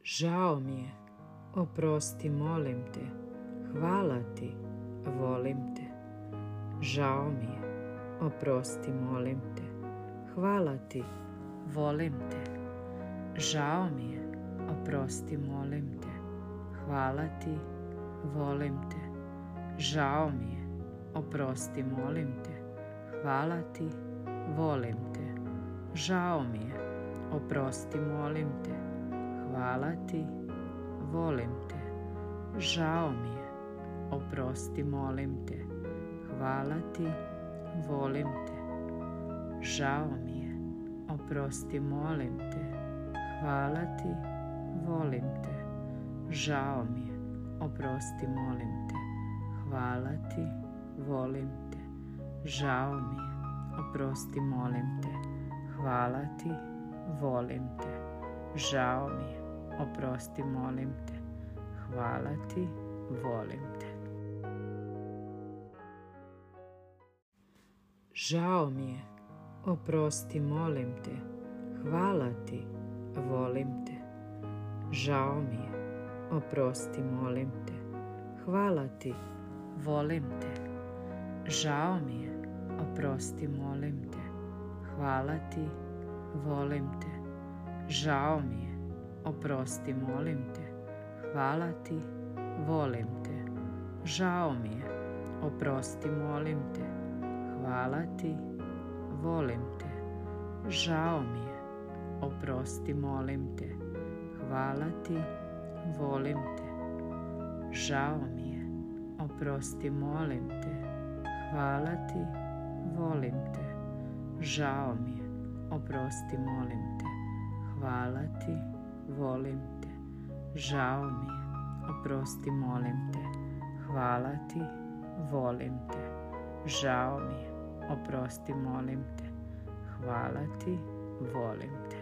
Žao mi je, oprosti, molim te, hvala ti, volim te. Žao mi je, oprosti, molim te, hvala ti, volim te. Žao mi je, oprosti, molim te, hvala ti, volim te. Žao mi je, oprosti, molim te, hvala ti, volim te. Žao mi je, oprosti, molim te, hvala ti, volim te. Žao mi je, oprosti, molim te, hvala ti, volim te. Žao mi je, oprosti, molim te, hvala ti, volim te. Žao mi je, oprosti, molim te, hvala ti, volim te. Žao mi je, oprosti, molim te, hvala ti, volim te. Žao mi je, oprosti, molim te, hvala ti, volim te. Žao mi je, oprosti, molim te, hvala ti, volim te. Žao mi je, oprosti, molim te, hvala ti, volim te. Žao mi je, oprosti, molim te, hvala ti, volim te. Žao mi je, oprosti, molim te, hvala ti, volim te. Žao mi je, oprosti, molim te, hvala ti, volim te. Žao mi je, oprosti, molim te, hvala ti, volim te. Žao mi je, oprosti, molim te, hvala ti, volim te. Žao mi je, oprosti, molim te, hvala ti, volim te. Žao mi je, oprosti, molim te, hvala ti, volim te. Žao mi je, oprosti, molim te, hvala ti, volim te.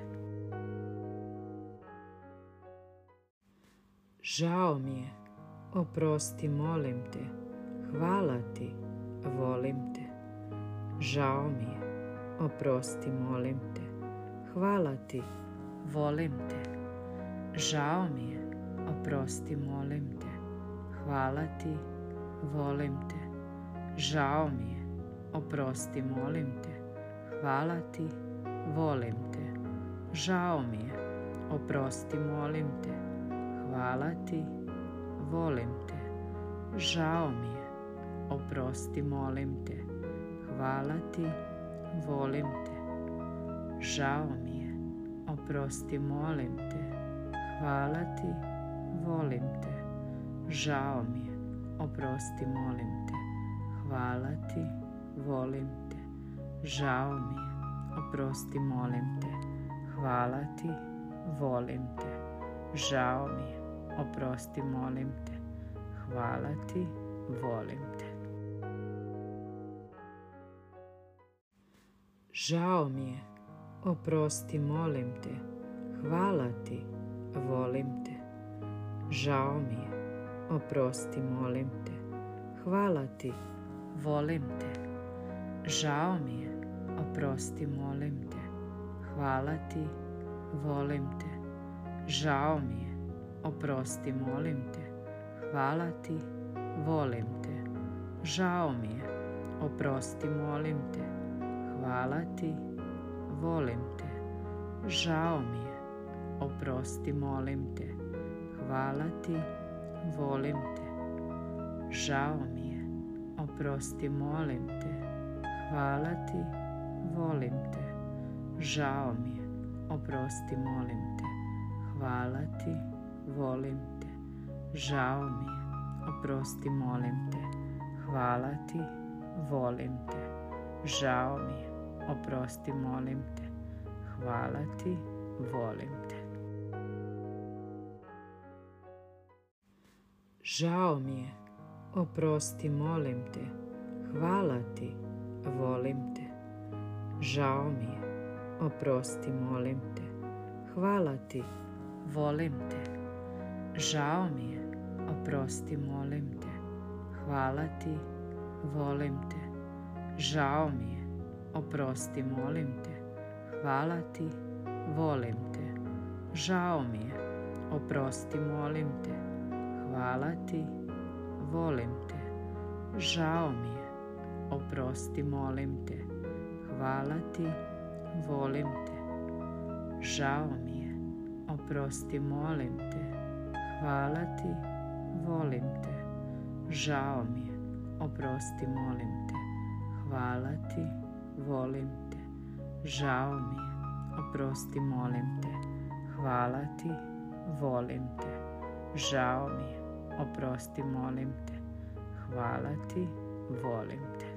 Žao mi je, oprosti, molim te, hvala ti, volim te. Žao mi je, oprosti, molim te, hvala ti, volim te. Žao mi je, oprosti, molim te, hvala ti, volim te. Žao mi je, oprosti, molim te, hvala ti, volim te. Žao mi je, oprosti, molim te, hvala ti, volim te. Žao mi je, oprosti, molim te, hvala ti, volim te. Žao mi je, oprosti, molim te, hvala ti, volim te. Žao mi je, oprosti, molim te, hvala ti, volim te. Žao mi je, oprosti, molim te, hvala ti, volim te. Žao mi je, oprosti, molim te, hvala ti, volim te. Žao mi je, oprosti, molim te, hvala ti, volim te. Žao mi je, oprosti, molim te, hvala ti, volim te. Žao mi je, oprosti, molim te, hvala ti, volim te. Žao mi je, oprosti, molim te, hvala ti, volim te. Žao mi je, oprosti, molim te, hvala ti, volim te. Žao mi je, oprosti, molim te, hvala ti, volim te. Žao mi je, oprosti, molim te, hvala ti, volim te. Žao mi je, oprosti, molim te, hvala ti, volim te. Žao mi je, oprosti, molim te, hvala ti, volim te. Žao mi je, oprosti, molim te, hvala ti, volim te. Žao mi je, oprosti, molim te, hvala ti, volim te. Žao mi je, oprosti, molim te, hvala ti, volim te. Žao mi je, oprosti, molim te, hvala ti, volim te. Žao mi je, oprosti, molim te, hvala ti, volim te. Žao mi je, oprosti, molim te, hvala ti, volim te, žao mi je, oprosti, molim te, hvala ti, volim te, žao mi je, oprosti, molim te, hvala ti, volim te, žao mi je, oprosti, molim te, hvala ti, volim te, žao mi je, oprosti, molim te, hvala ti, volim te, žao mi je, oprosti, molim te, hvala ti, volim te.